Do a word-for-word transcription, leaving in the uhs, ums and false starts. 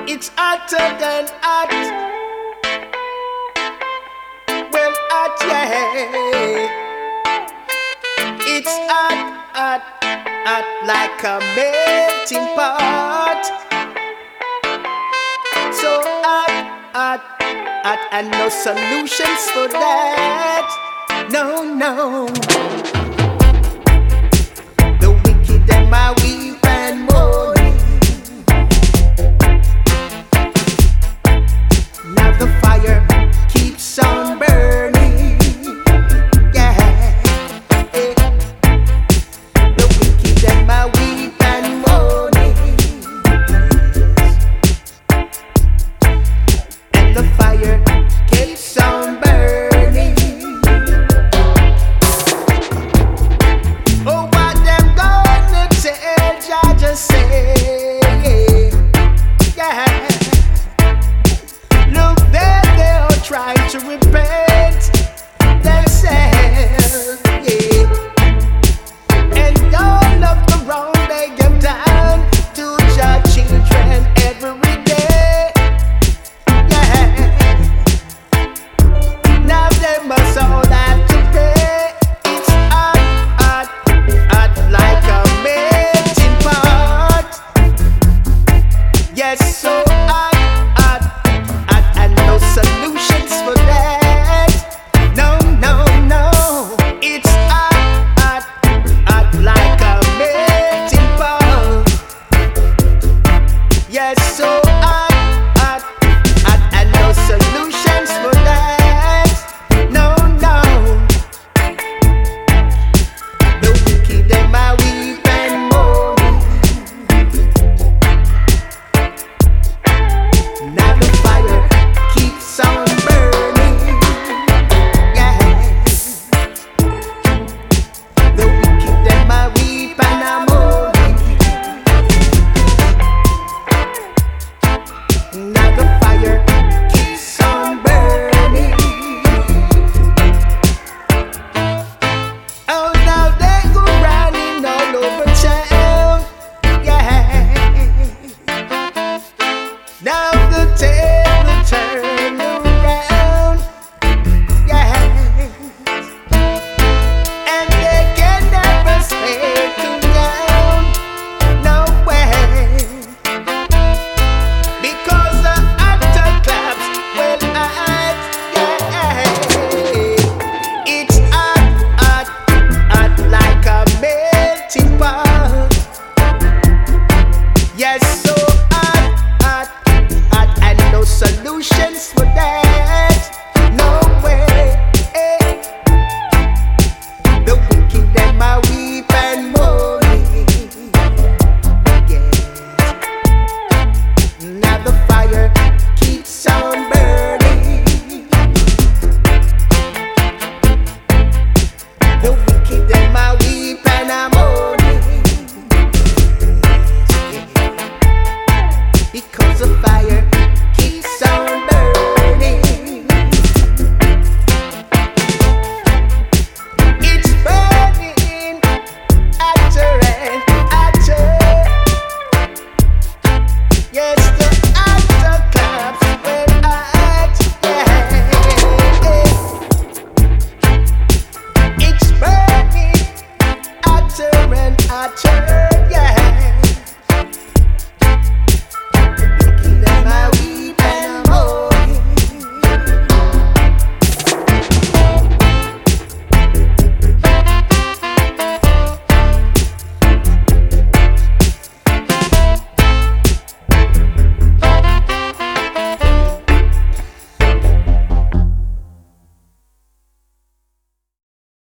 It's hotter than hot. Well, hot, yeah. It's hot, hot, hot like a melting pot. So hot, hot, hot, and no solutions for that. No, no. The wicked and my weep and mourning. Now the fire keeps on burning. Yeah. Eh. The wicked and my weep and mourning. And the fire keeps on burning. Oh, what them gonna tell Jah just say? Yeah. Look there, they are trying to repent themselves, yeah. And all of the wrong they give down to Jah children every day, yeah. Now they must all have to pay. It's hot, hot, hot like a melting pot. Yes, so hot, hot, hot, and no solutions for that. No, no, no. It's hot, hot, hot like a melting pot. Yes, so hot, hot, hot, and no solutions for that. No, no. The wicked and my weep and mourning. Now the fire keeps on burning. Yeah. The wicked and my weep and I'm mourning. Now the fire keeps on burning. Oh, now they go running all over town. Yeah. Now the table turn around. Yeah. And they can never stay too down. No way. Because the afterclaps will act. Yeah. It's hot, hot, hot like a melting pot. Yes, so hot, hot, hot, and no solutions for that. No way. The wicked and my weep and mourning. Yes. Now the fire keeps on burning. The wicked and my weep and I'm mourning. Because the fire keeps on burning. It's burning hotter and hotter. Yes, the afterclaps will act. Yeah. It's burning hotter and hotter. Yeah.